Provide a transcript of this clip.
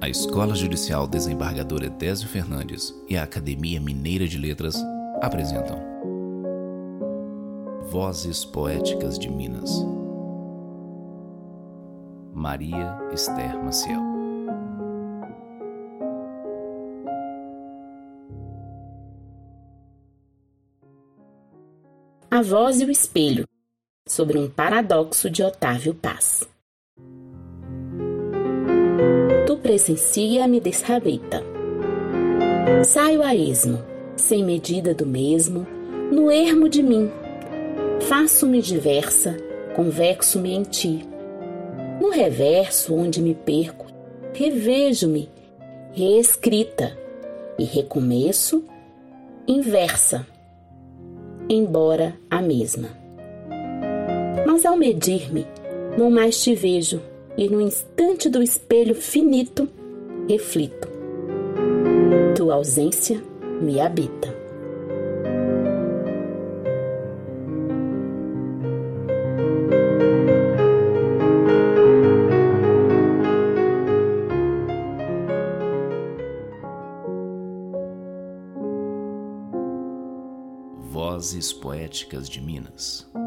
A Escola Judicial Desembargador Edésio Fernandes e a Academia Mineira de Letras apresentam Vozes Poéticas de Minas. Maria Esther Maciel. A Voz e o Espelho, sobre um paradoxo de Otávio Paz. Tu presencia me desrabeita. Saio a esmo, sem medida do mesmo, no ermo de mim. Faço-me diversa, convexo-me em ti. No reverso onde me perco, revejo-me, reescrita, e recomeço, inversa, embora a mesma. Mas ao medir-me, não mais te vejo, e no instante do espelho finito, reflito. Tua ausência me habita. Vozes Poéticas de Minas.